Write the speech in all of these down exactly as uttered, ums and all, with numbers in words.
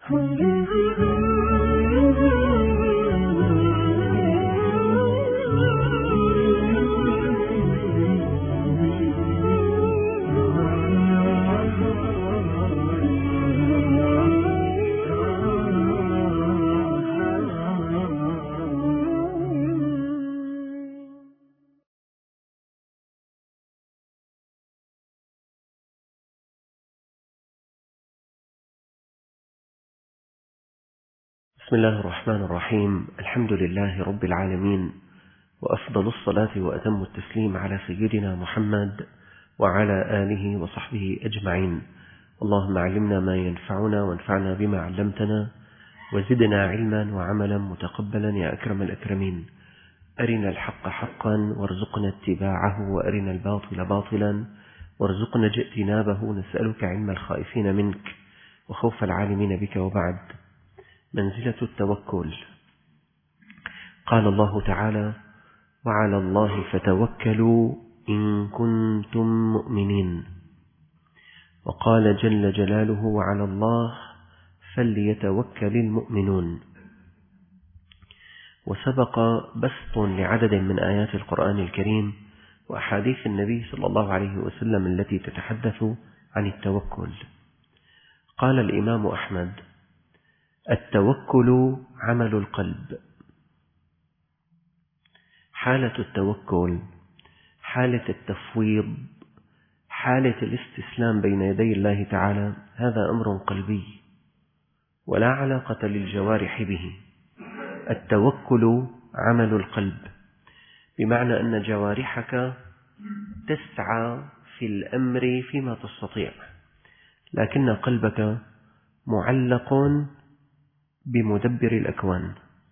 بسم الله الرحمن الرحيم. الحمد لله رب العالمين، وأفضل الصلاة وأتم التسليم على سيدنا محمد وعلى آله وصحبه أجمعين. اللهم علمنا ما ينفعنا وانفعنا بما علمتنا وزدنا علما وعملا متقبلا يا أكرم الأكرمين. أرنا الحق حقا وارزقنا اتباعه، وأرنا الباطل باطلا وارزقنا اجتنابه. نسألك علم الخائفين منك وخوف العالمين بك. وبعد، منزلة التوكل. قال الله تعالى: وعلى الله فتوكلوا إن كنتم مؤمنين. وقال جل جلاله: وعلى الله فليتوكل المؤمنون. وسبق بسط لعدد من آيات القرآن الكريم وأحاديث النبي صلى الله عليه وسلم التي تتحدث عن التوكل. قال الإمام أحمد: التوكل عمل القلب. حالة التوكل، حالة التفويض، حالة الاستسلام بين يدي الله تعالى، هذا أمر قلبي ولا علاقة للجوارح به. التوكل عمل القلب، بمعنى أن جوارحك تسعى في الأمر فيما تستطيع، لكن قلبك معلق بمدبر الأكوان.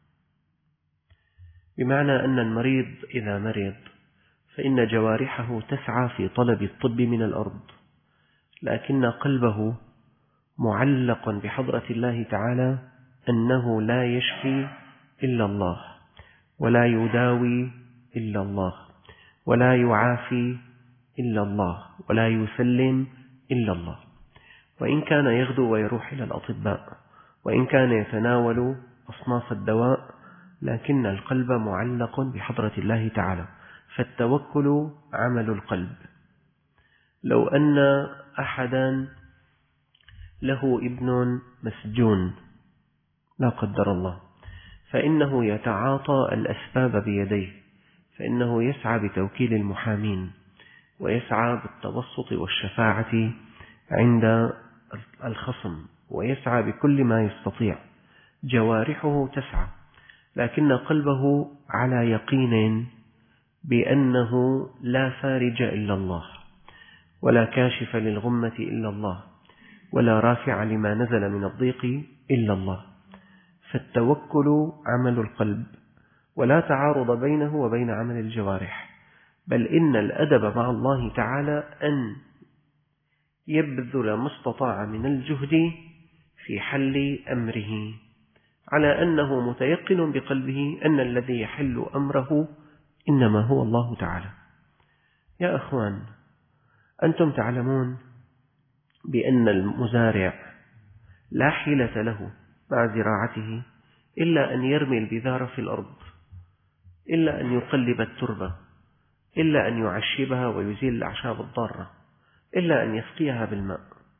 بمعنى أن المريض إذا مرض فإن جوارحه تسعى في طلب الطب من الأرض، لكن قلبه معلق بحضرة الله تعالى أنه لا يشفي إلا الله، ولا يداوي إلا الله، ولا يعافي إلا الله، ولا يسلم إلا الله. وإن كان يغدو ويروح إلى الأطباء، وإن كان يتناول أصناف الدواء، لكن القلب معلق بحضرة الله تعالى. فالتوكل عمل القلب. لو أن أحدا له ابن مسجون لا قدر الله، فإنه يتعاطى الأسباب بيديه، فإنه يسعى بتوكيل المحامين، ويسعى بالتوسط والشفاعة عند الخصم، ويسعى بكل ما يستطيع. جوارحه تسعى، لكن قلبه على يقين بأنه لا فارج إلا الله، ولا كاشف للغمة إلا الله، ولا رافع لما نزل من الضيق إلا الله. فالتوكل عمل القلب، ولا تعارض بينه وبين عمل الجوارح، بل إن الأدب مع الله تعالى أن يبذل ما استطاع من الجهد في حل أمره، على أنه متيقن بقلبه أن الذي يحل أمره إنما هو الله تعالى. يا أخوان، أنتم تعلمون بأن المزارع لا حيلة له مع زراعته إلا أن يرمي البذار في الأرض، إلا أن يقلب التربة، إلا أن يعشبها ويزيل الأعشاب الضارة، إلا أن يسقيها بالماء.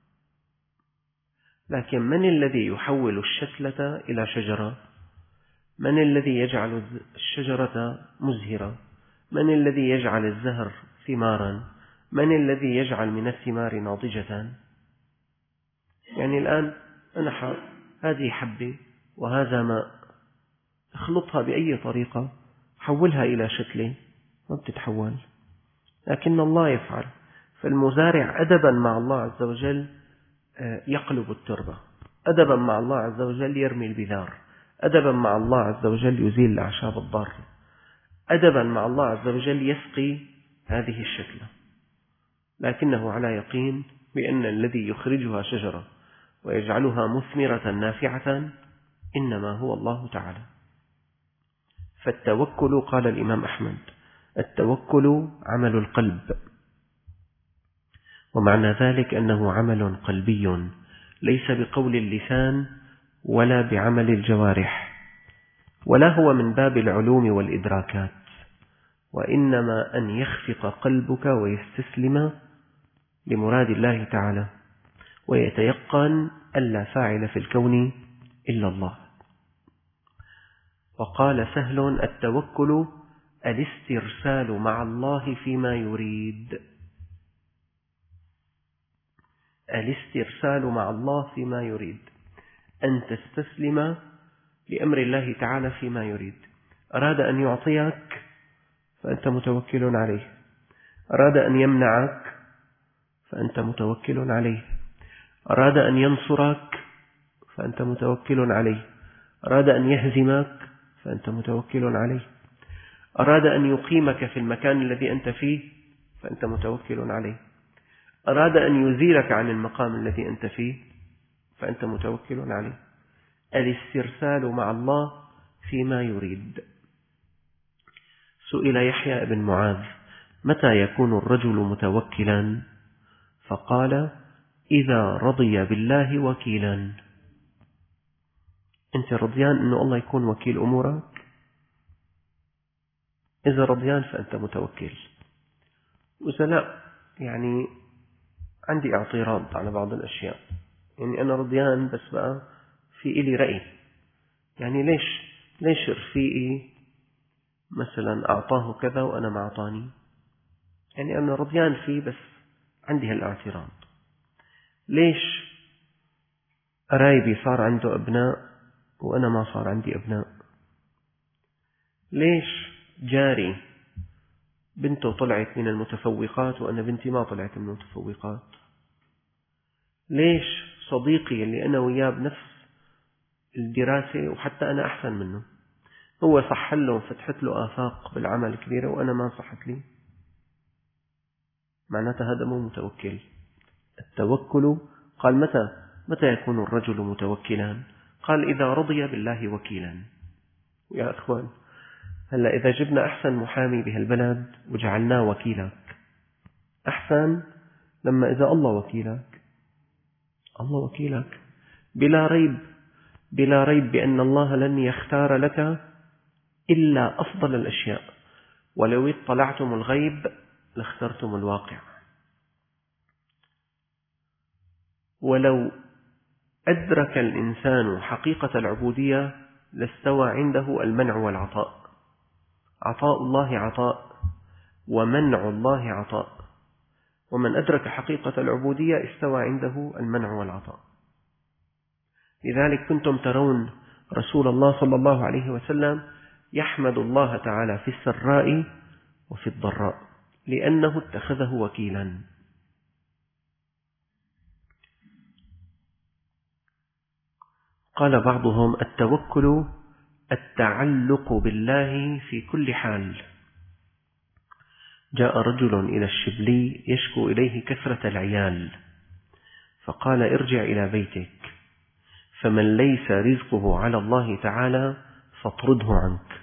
لكن من الذي يحول الشتلة إلى شجرة؟ من الذي يجعل الشجرة مزهرة؟ من الذي يجعل الزهر ثمارا؟ من الذي يجعل من الثمار ناضجة؟ يعني الآن أنا هذه حبة وهذا ماء، اخلطها بأي طريقة، حولها إلى شتلة، ما بتتحول، لكن الله يفعل. فالمزارع أدبا مع الله عز وجل يقلب التربة، أدبا مع الله عز وجل يرمي البذار، أدبا مع الله عز وجل يزيل الأعشاب الضارة، أدبا مع الله عز وجل يسقي هذه الشتلة، لكنه على يقين بأن الذي يخرجها شجرة ويجعلها مثمرة نافعة إنما هو الله تعالى. فالتوكل، قال الإمام أحمد: التوكل عمل القلب. ومعنى ذلك أنه عمل قلبي، ليس بقول اللسان ولا بعمل الجوارح، ولا هو من باب العلوم والإدراكات، وإنما أن يخفق قلبك ويستسلم لمراد الله تعالى، ويتيقن أن لا فاعل في الكون إلا الله. وقال سهل: التوكل الاسترسال مع الله فيما يريد. الاسترسال مع الله فيما يريد، أن تستسلم لأمر الله تعالى فيما يريد. أراد أن يعطيك فأنت متوكل عليه، أراد أن يمنعك فأنت متوكل عليه، أراد أن ينصرك فأنت متوكل عليه، أراد أن يهزمك فأنت متوكل عليه، أراد أن يقيمك في المكان الذي أنت فيه فأنت متوكل عليه، أراد أن يزيلك عن المقام الذي أنت فيه فأنت متوكل عليه. الاسترسال مع الله فيما يريد. سئل يحيى بن معاذ: متى يكون الرجل متوكلا؟ فقال: إذا رضي بالله وكيلا. أنت رضيان أن الله يكون وكيل أمورك؟ إذا رضيان فأنت متوكل. وإذا لا، يعني عندي اعتراض على بعض الأشياء، يعني أنا رضيان بس بقى في إلي رأي، يعني ليش ليش رفيقي مثلا أعطاه كذا وأنا ما أعطاني؟ يعني أنا رضيان فيه بس عندي هالاعتراض. ليش قرايبي صار عنده أبناء وأنا ما صار عندي أبناء؟ ليش جاري بنته طلعت من المتفوقات وأنا بنتي ما طلعت من المتفوقات؟ ليش صديقي اللي أنا وياه بنفس الدراسة وحتى أنا أحسن منه هو صح له وفتحت له آفاق بالعمل كبيرة وأنا ما صحت لي؟ معناتها هذا مو متوكل. التوكل قال متى متى يكون الرجل متوكلا؟ قال: إذا رضي بالله وكيلا. يا أخوان، هلا إذا جبنا أحسن محامي بهالبلد وجعلناه وكيلك، أحسن لما إذا الله وكيلك. الله وكيلك بلا ريب، بلا ريب بأن الله لن يختار لك إلا أفضل الأشياء، ولو اطلعتم الغيب لاخترتم الواقع. ولو أدرك الإنسان حقيقة العبودية لاستوى عنده المنع والعطاء. عطاء الله عطاء ومنع الله عطاء، ومن أدرك حقيقة العبودية استوى عنده المنع والعطاء. لذلك كنتم ترون رسول الله صلى الله عليه وسلم يحمد الله تعالى في السراء وفي الضراء لأنه اتخذه وكيلا. قال بعضهم: التوكل التعلق بالله في كل حال. جاء رجل إلى الشبلي يشكو إليه كثرة العيال، فقال: ارجع إلى بيتك، فمن ليس رزقه على الله تعالى فاطرده عنك.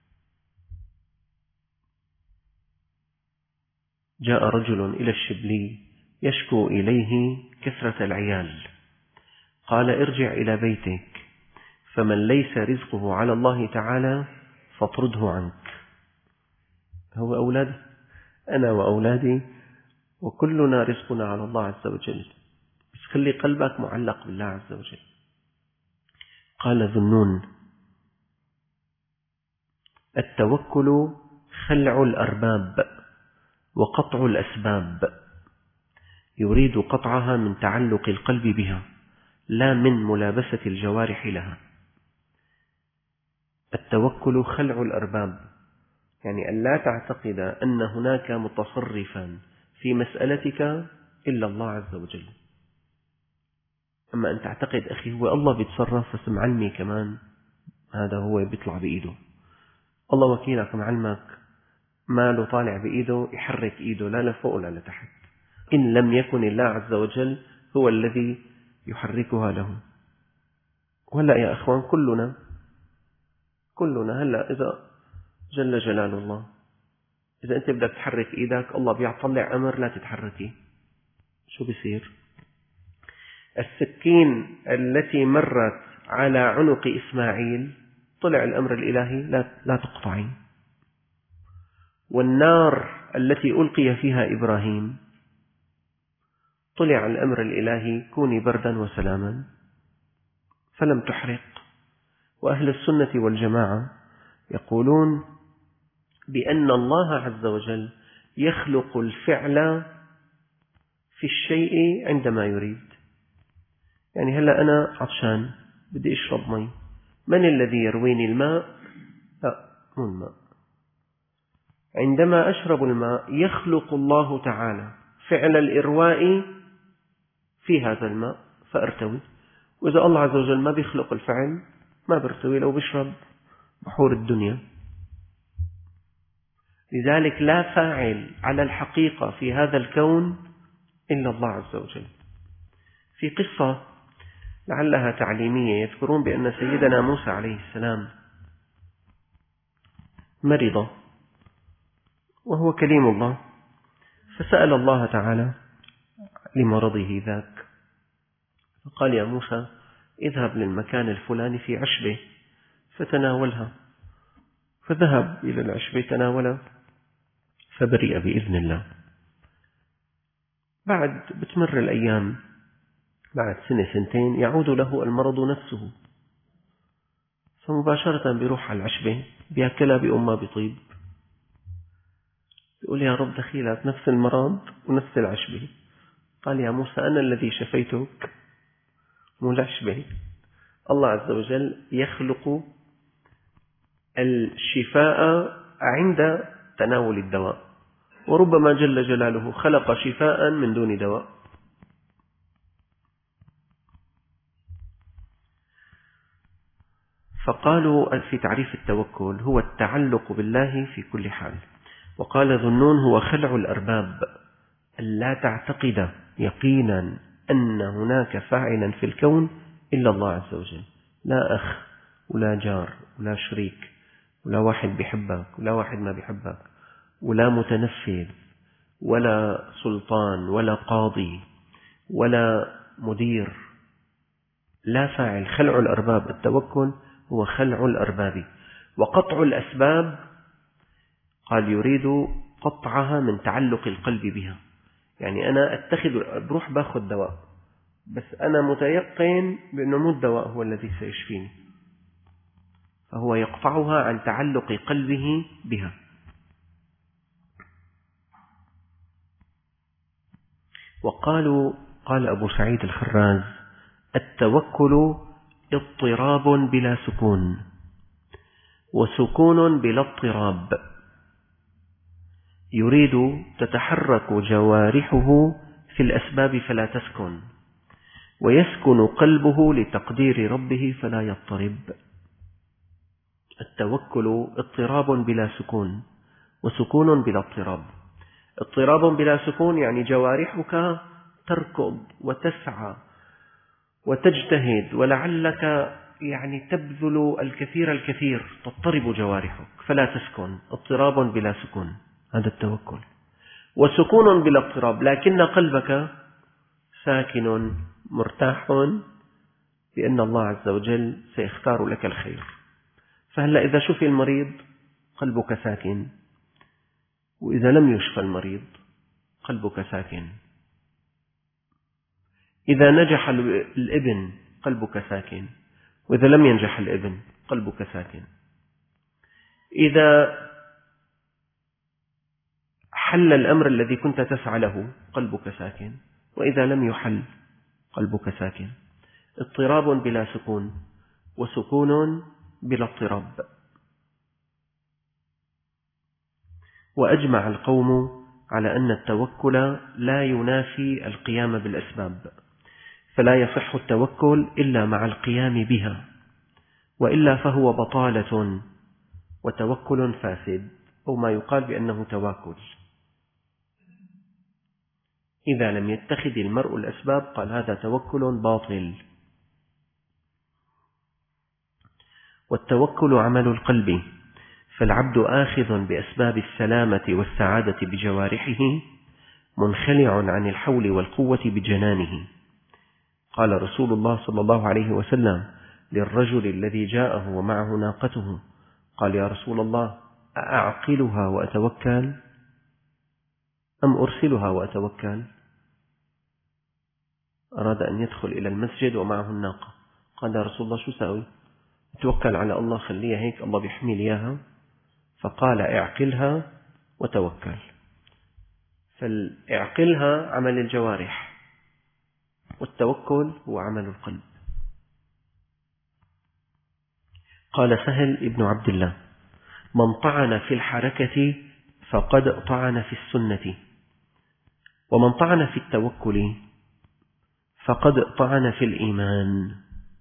جاء رجل إلى الشبلي يشكو إليه كثرة العيال، قال: ارجع إلى بيتك، فمن ليس رزقه على الله تعالى فاطرده عنك. هو أولادي، أنا وأولادي، وكلنا رزقنا على الله عز وجل، بس خلي قلبك معلق بالله عز وجل. قال ذنون: التوكل خلع الأرباب وقطع الأسباب، يريد قطعها من تعلق القلب بها لا من ملابسة الجوارح لها. التوكل خلع الأرباب، يعني أن لا تعتقد أن هناك متصرفا في مسألتك إلا الله عز وجل. أما أن تعتقد أخي هو الله بيتصرف بس معلمي كمان، هذا هو بيطلع بإيده. الله وكيلك معلمك ماله طالع بإيده يحرك إيده لا لفوق ولا لتحت، إن لم يكن الله عز وجل هو الذي يحركها له. وهلأ يا أخوان كلنا كلنا هلأ إذا جل جلال الله، إذا أنت بدك تحرك إيدك الله بيطلع أمر لا تتحركي، شو بيصير؟ السكين التي مرت على عنق إسماعيل طلع الأمر الإلهي لا, لا تقطعي. والنار التي ألقي فيها إبراهيم طلع الأمر الإلهي كوني بردا وسلاما فلم تحرق. وأهل السنة والجماعة يقولون بأن الله عز وجل يخلق الفعل في الشيء عندما يريد. يعني هلأ أنا عطشان بدي أشرب مي، من الذي يرويني الماء؟ لا، مو الماء. عندما أشرب الماء يخلق الله تعالى فعل الإرواء في هذا الماء فأرتوي. وإذا الله عز وجل ما بيخلق الفعل ما برتوي لو بشرب بحور الدنيا. لذلك لا فاعل على الحقيقة في هذا الكون إلا الله عز وجل. في قصة لعلها تعليمية، يذكرون بأن سيدنا موسى عليه السلام مرض وهو كليم الله، فسأل الله تعالى لمرضه ذاك، فقال يا موسى اذهب للمكان الفلاني في عشبة فتناولها. فذهب إلى العشبة تناولها فبرئ بإذن الله. بعد بتمر الأيام، بعد سنة سنتين يعود له المرض نفسه، فمباشرة بيروح على العشبة بيأكلها بأمها بطيب، يقول يا رب دخيلات نفس المرض ونفس العشبة. قال يا موسى أنا الذي شفيتك مو العشبة. الله عز وجل يخلق الشفاء عند تناول الدواء، وربما جل جلاله خلق شفاء من دون دواء. فقالوا في تعريف التوكل هو التعلق بالله في كل حال. وقال ذنون هو خلع الأرباب، ألا تعتقد يقينا أن هناك فاعلا في الكون إلا الله عز وجل، لا أخ ولا جار ولا شريك ولا واحد بيحبك ولا واحد ما بيحبك ولا متنفذ ولا سلطان ولا قاضي ولا مدير، لا فاعل. خلع الأرباب، التوكل هو خلع الأرباب. وقطع الأسباب قال يريد قطعها من تعلق القلب بها. يعني أنا أتخذ بروح باخذ دواء بس أنا متيقن بأنه مو الدواء هو الذي سيشفيني، فهو يقطعها عن تعلق قلبه بها. وقالوا قال أبو سعيد الخراز التوكل اضطراب بلا سكون وسكون بلا اضطراب، يريد تتحرك جوارحه في الأسباب فلا تسكن، ويسكن قلبه لتقدير ربه فلا يضطرب. التوكل اضطراب بلا سكون وسكون بلا اضطراب. اضطراب بلا سكون يعني جوارحك تركض وتسعى وتجتهد ولعلك يعني تبذل الكثير الكثير، تضطرب جوارحك فلا تسكن. اضطراب بلا سكون هذا التوكل. وسكون بلا اضطراب لكن قلبك ساكن مرتاح بأن الله عز وجل سيختار لك الخير. فهلا إذا شفي المريض قلبك ساكن، وإذا لم يشفى المريض قلبك ساكن. إذا نجح الابن قلبك ساكن، وإذا لم ينجح الابن قلبك ساكن. إذا حل الأمر الذي كنت تسعى له قلبك ساكن، وإذا لم يحل قلبك ساكن. اضطراب بلا سكون وسكون بلا اضطراب. وأجمع القوم على أن التوكل لا ينافي القيام بالأسباب، فلا يصح التوكل إلا مع القيام بها، وإلا فهو بطالة وتوكل فاسد، أو ما يقال بأنه تواكل. إذا لم يتخذ المرء الأسباب قال هذا توكل باطل. والتوكل عمل القلب، فالعبد آخذ بأسباب السلامة والسعادة بجوارحه منخلع عن الحول والقوة بجنانه. قال رسول الله صلى الله عليه وسلم للرجل الذي جاءه ومعه ناقته قال: يا رسول الله، أأعقلها وأتوكل أم أرسلها وأتوكل؟ أراد أن يدخل إلى المسجد ومعه الناقة. قال: يا رسول الله، شو ساوي؟ توكل على الله، خليها هيك، الله بيحمي لي إياها. فقال: اعقلها وتوكل. فاعقلها عمل الجوارح، والتوكل هو عمل القلب. قال سهل ابن عبد الله: من طعن في الحركة فقد طعن في السنة، ومن طعن في التوكل فقد طعن في الإيمان.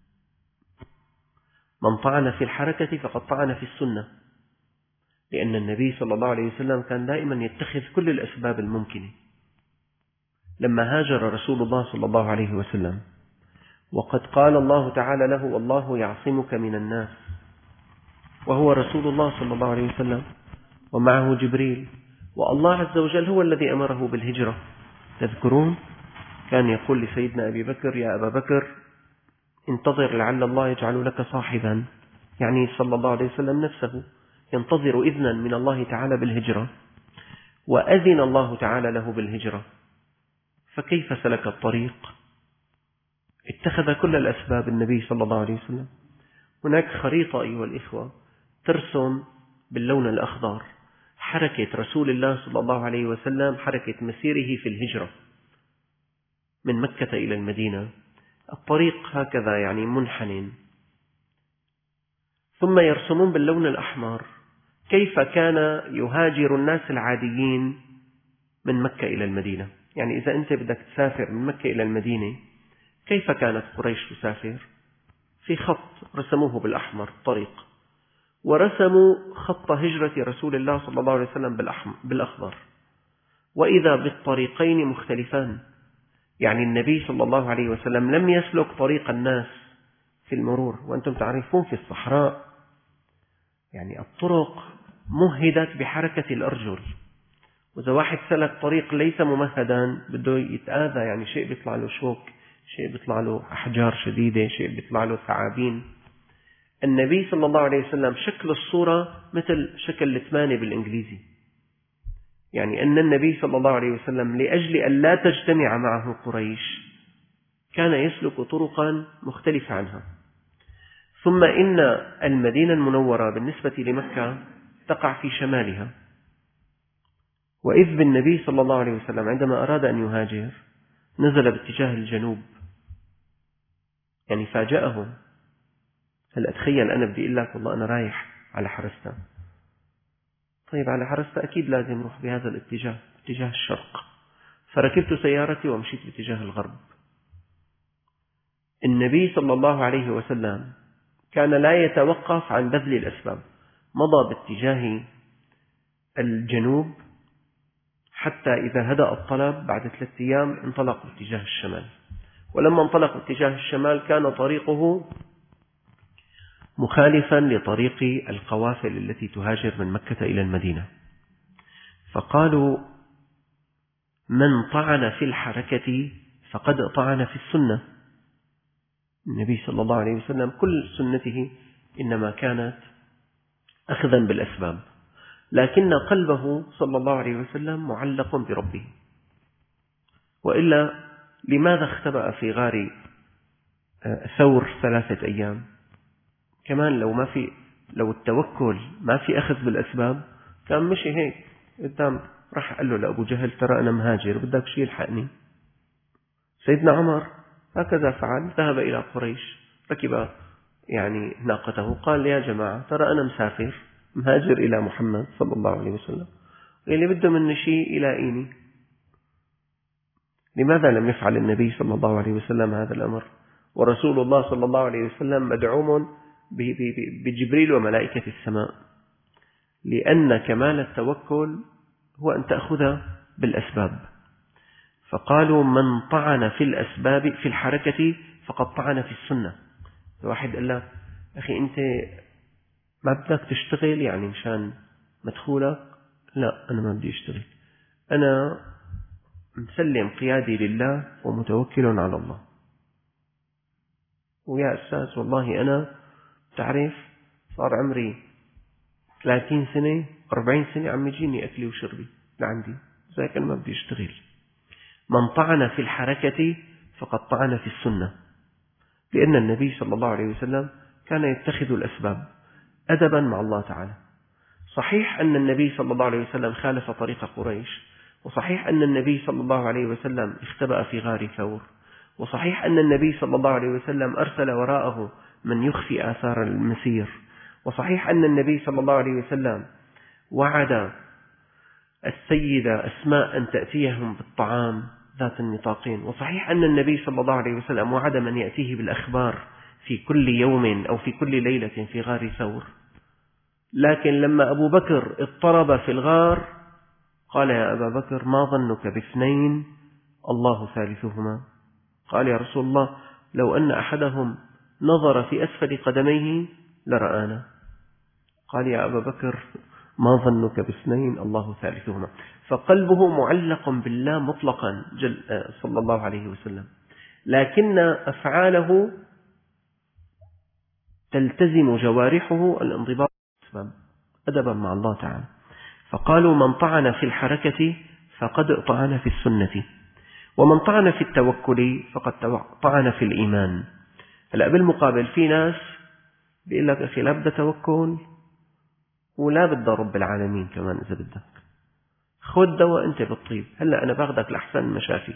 من طعن في الحركة فقد طعن في السنة، لأن النبي صلى الله عليه وسلم كان دائما يتخذ كل الأسباب الممكنة. لما هاجر رسول الله صلى الله عليه وسلم وقد قال الله تعالى له: والله يعصمك من الناس، وهو رسول الله صلى الله عليه وسلم ومعه جبريل، والله عز وجل هو الذي أمره بالهجرة. تذكرون كان يقول لسيدنا أبي بكر: يا أبا بكر، انتظر لعل الله يجعل لك صاحبا، يعني صلى الله عليه وسلم نفسه ينتظر إذنا من الله تعالى بالهجرة، وأذن الله تعالى له بالهجرة، فكيف سلك الطريق؟ اتخذ كل الأسباب النبي صلى الله عليه وسلم. هناك خريطة أيها الإخوة ترسم باللون الأخضر حركة رسول الله صلى الله عليه وسلم، حركة مسيره في الهجرة من مكة إلى المدينة. الطريق هكذا يعني منحن. ثم يرسمون باللون الأحمر كيف كان يهاجر الناس العاديين من مكة إلى المدينة. يعني إذا أنت بدك تسافر من مكة إلى المدينة، كيف كانت قريش تسافر؟ في خط رسموه بالأحمر الطريق، ورسموا خط هجرة رسول الله صلى الله عليه وسلم بالأخضر، وإذا بالطريقين مختلفان. يعني النبي صلى الله عليه وسلم لم يسلك طريق الناس في المرور، وأنتم تعرفون في الصحراء يعني الطرق مهدت بحركة الأرجل، وإذا واحد سلك طريق ليس ممهدا بده يتآذى، يعني شيء بيطلع له شوك، شيء بيطلع له أحجار شديدة، شيء بيطلع له ثعابين. النبي صلى الله عليه وسلم شكل الصورة مثل شكل الثمانية بالإنجليزي، يعني أن النبي صلى الله عليه وسلم لأجل أن لا تجتمع معه قريش كان يسلك طرقا مختلفة عنها. ثم إن المدينة المنورة بالنسبة لمكة تقع في شمالها، وإذ بالنبي صلى الله عليه وسلم عندما أراد أن يهاجر نزل باتجاه الجنوب، يعني فاجأهم. هل أتخيل أنا بدي أقول لك والله أنا رايح على حرستان، طيب على حرستان أكيد لازم أروح بهذا الاتجاه، اتجاه الشرق، فركبت سيارتي ومشيت باتجاه الغرب. النبي صلى الله عليه وسلم كان لا يتوقف عن بذل الأسباب، مضى باتجاه الجنوب حتى إذا هدأ الطلب بعد ثلاثة أيام انطلق باتجاه الشمال. ولما انطلق باتجاه الشمال كان طريقه مخالفا لطريق القوافل التي تهاجر من مكة إلى المدينة. فقالوا: من طعن في الحركة فقد طعن في السنة. النبي صلى الله عليه وسلم كل سنته إنما كانت أخذا بالأسباب، لكن قلبه صلى الله عليه وسلم معلق بربه. وإلا لماذا اختبأ في غار ثور ثلاثة أيام؟ كمان لو ما في لو التوكل ما في أخذ بالأسباب كان مشي هيك قدام، راح قال له لأبو جهل: ترى أنا مهاجر، بدك شيء يلحقني. سيدنا عمر هكذا فعل، ذهب إلى قريش، ركب يعني ناقته، قال: يا جماعة، ترى أنا مسافر مهاجر إلى محمد صلى الله عليه وسلم، اللي بده مني شيء يلاقيني. لماذا لم يفعل النبي صلى الله عليه وسلم هذا الأمر ورسول الله صلى الله عليه وسلم مدعوم بجبريل وملائكة السماء؟ لأن كمال التوكل هو أن تأخذ بالأسباب. فقالوا: من طعن في الأسباب في الحركة فقد طعن في السنة. واحد قال لك: أخي أنت ما بدك تشتغل يعني مشان مدخولك؟ لا، أنا ما بدي أشتغل، أنا مسلم قيادي لله ومتوكل على الله. ويا أستاذ والله أنا تعرف صار عمري ثلاثين سنة أربعين سنة عم يجيني أكلي وشربي لعندي، زي كان ما بدي أشتغل. من طعن في الحركة فقد طعن في السنة، لأن النبي صلى الله عليه وسلم كان يتخذ الأسباب أدبا مع الله تعالى. صحيح أن النبي صلى الله عليه وسلم خالف طريق قريش، وصحيح أن النبي صلى الله عليه وسلم اختبأ في غار ثور، وصحيح أن النبي صلى الله عليه وسلم أرسل وراءه من يخفي آثار المسير، وصحيح أن النبي صلى الله عليه وسلم وعد السيدة أسماء أن تأتيهم بالطعام ذات النطاقين، وصحيح أن النبي صلى الله عليه وسلم وعد من يأتيه بالأخبار في كل يوم أو في كل ليلة في غار ثور. لكن لما أبو بكر اضطرب في الغار قال يا أبا بكر ما ظنك باثنين الله ثالثهما؟ قال يا رسول الله لو أن أحدهم نظر في أسفل قدميه لرآنا. قال يا أبا بكر ما ظنك باثنين الله ثالثهما؟ فقلبه معلق بالله مطلقا جل صلى الله عليه وسلم، لكن أفعاله تلتزم جوارحه الانضباط أدبا مع الله تعالى. فقالوا من طعن في الحركة فقد طعن في السنة، ومن طعن في التوكل فقد طعن في الإيمان. هلا بالمقابل في ناس بيقول لك أخي لا بدأ توكل ولا بدأ رب العالمين كمان، إذا بدك خذ دواء أنت بالطيب، هلا أنا باخذك لأحسن مشافي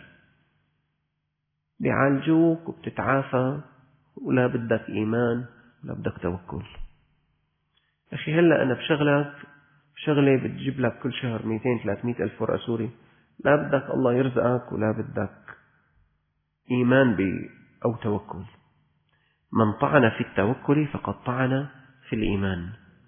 بيعالجوك وبتتعافى ولا بدك إيمان ولا بدك توكل. أخي هلا أنا بشغلك شغلة بتجيب لك كل شهر مئتين ثلاثمئة ألف ورقة سوري، لا بدك الله يرزقك ولا بدك إيمان ب أو توكل. من طعن في التوكل فقد طعن في الإيمان.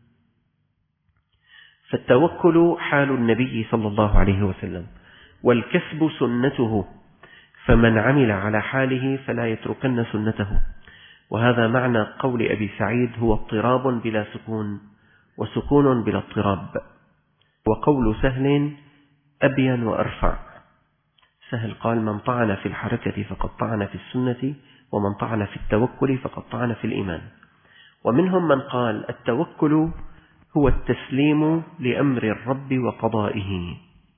فالتوكل حال النبي صلى الله عليه وسلم، والكسب سنته، فمن عمل على حاله فلا يتركن سنته. وهذا معنى قول أبي سعيد هو اضطراب بلا سكون وسكون بلا اضطراب. وقول سهل أبين وأرفع. سهل قال من طعن في الحركة فقد طعن في السنة، ومن طعن في التوكل فقد طعن في الإيمان. ومنهم من قال التوكل هو التسليم لأمر الرب وقضائه.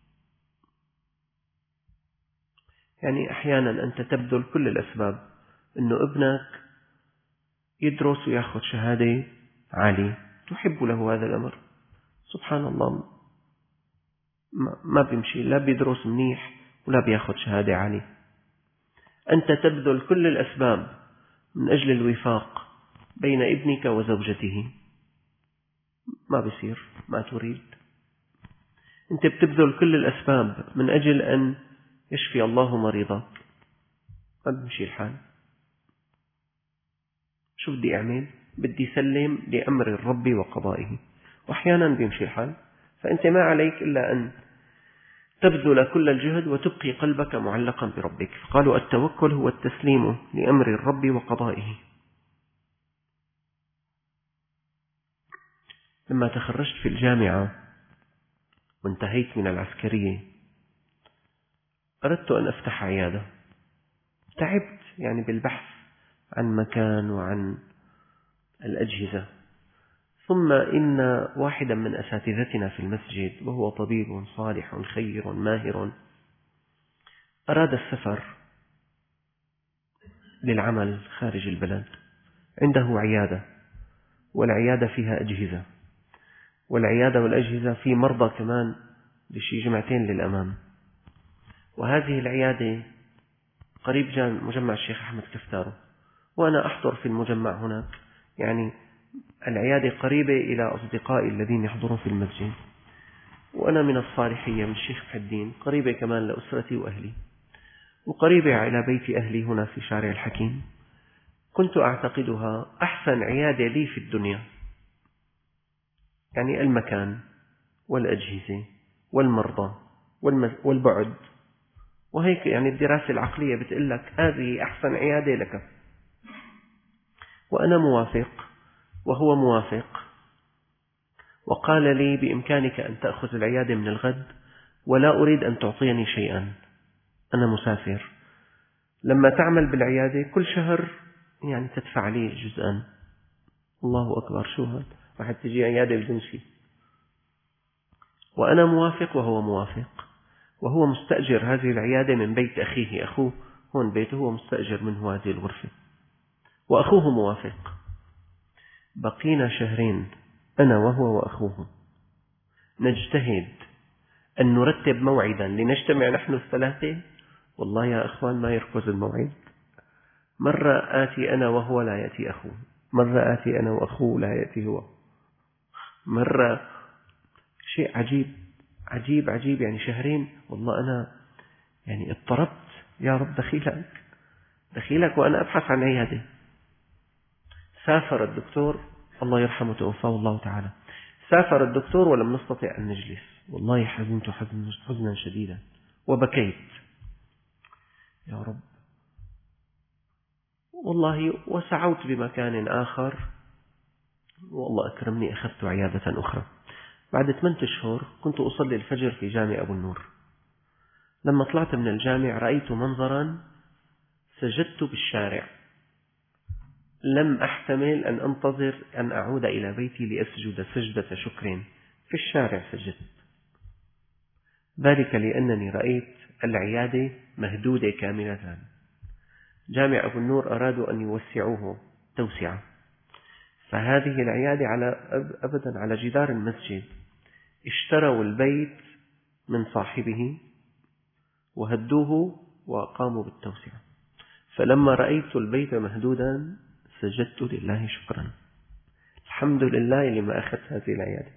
يعني أحيانا أنت تبذل كل الأسباب أنه ابنك يدرس ويأخذ شهادة عالية، تحب له هذا الأمر، سبحان الله ما بيمشي، لا بيدرس منيح ولا بيأخذ شهادة عالية. أنت تبذل كل الأسباب من أجل الوفاق بين ابنك وزوجته، ما بيصير ما تريد. أنت بتبذل كل الأسباب من أجل أن يشفي الله مريضك، ما بيمشي الحال. شو بدي أعمل؟ بدي سلم لأمر الرب وقضائه، وأحيانا بيمشي الحال. فأنت ما عليك إلا أن تبذل كل الجهد وتبقي قلبك معلقا بربك. فقالوا التوكل هو التسليم لأمر الرب وقضائه. لما تخرجت في الجامعة وانتهيت من العسكرية أردت أن أفتح عيادة. تعبت يعني بالبحث عن مكان وعن الأجهزة. ثم إن واحدا من أساتذتنا في المسجد وهو طبيب صالح خير ماهر أراد السفر للعمل خارج البلد. عنده عيادة، والعيادة فيها أجهزة، والعيادة والأجهزة في مرضى كمان لشي جمعتين للأمام. وهذه العيادة قريب جان مجمع الشيخ أحمد كفتارو، وأنا أحضر في المجمع هناك، يعني العيادة قريبة إلى أصدقائي الذين يحضرون في المسجد، وأنا من الصالحية من الشيخ محدين، قريبة كمان لأسرتي وأهلي، وقريبة إلى بيت أهلي هنا في شارع الحكيم. كنت أعتقدها أحسن عيادة لي في الدنيا، يعني المكان والأجهزة والمرضى والبعد، وهيك يعني الدراسة العقلية بتقول لك هذه أحسن عيادة لك. وأنا موافق وهو موافق، وقال لي بإمكانك أن تأخذ العيادة من الغد ولا أريد أن تعطيني شيئا، أنا مسافر. لما تعمل بالعيادة كل شهر يعني تدفع لي جزءا. الله أكبر، شو هذا؟ راح تجي عيادة بدون شيء، وأنا موافق وهو موافق، وهو مستأجر هذه العيادة من بيت أخيه، أخوه هون بيته، هو مستأجر منه هذه الغرفة، وأخوه موافق. بقينا شهرين أنا وهو وأخوه نجتهد أن نرتب موعدا لنجتمع نحن الثلاثة. والله يا أخوان ما يركز الموعد، مرة آتي أنا وهو لا يأتي أخوه، مرة آتي أنا وأخوه لا يأتي هو، مرة شيء عجيب عجيب عجيب. يعني شهرين والله أنا يعني اضطربت، يا رب دخيلك دخيلك وأنا أبحث عن عيادة. سافر الدكتور الله يرحمه توفاه الله تعالى، سافر الدكتور ولم نستطع أن نجلس. والله حزنت حزنا شديدا وبكيت، يا رب والله. وسعوت بمكان آخر والله أكرمني، أخذت عيادة أخرى. بعد ثمانية أشهر كنت أصلي الفجر في جامع أبو النور. لما طلعت من الجامع رأيت منظرا، سجدت بالشارع، لم أحتمل أن أنتظر أن أعود إلى بيتي لأسجد سجدة شكر، في الشارع سجدت، ذلك لأنني رأيت العيادة مهدودة كاملة. جامع أبو النور أرادوا أن يوسعوه توسعة، فهذه العيادة على أبدا على جدار المسجد، اشتروا البيت من صاحبه وهدوه وقاموا بالتوسعة. فلما رأيت البيت مهدودا سجدت لله شكرا، الحمد لله لما أخذت هذه العيادة.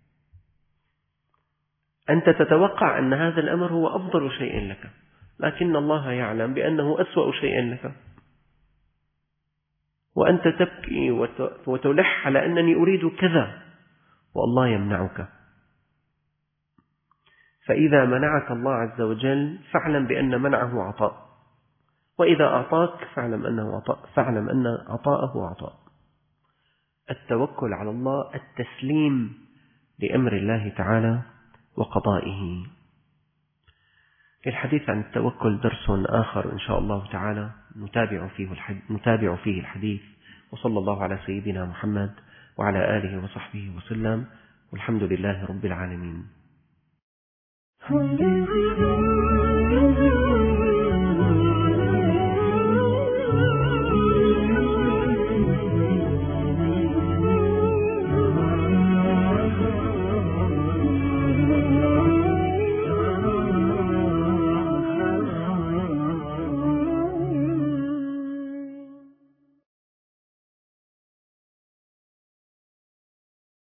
أنت تتوقع أن هذا الأمر هو أفضل شيء لك، لكن الله يعلم بأنه أسوأ شيء لك، وأنت تبكي وتلح على أنني أريد كذا والله يمنعك. فإذا منعك الله عز وجل فاعلم بأن منعه عطاء، وإذا أعطاك فاعلم أنه عطاء، فاعلم أن عطاءه عطاء. التوكل على الله التسليم لأمر الله تعالى وقضائه. الحديث عن التوكل درس آخر إن شاء الله تعالى نتابع فيه نتابع فيه الحديث. وصلى الله على سيدنا محمد وعلى آله وصحبه وسلم، والحمد لله رب العالمين.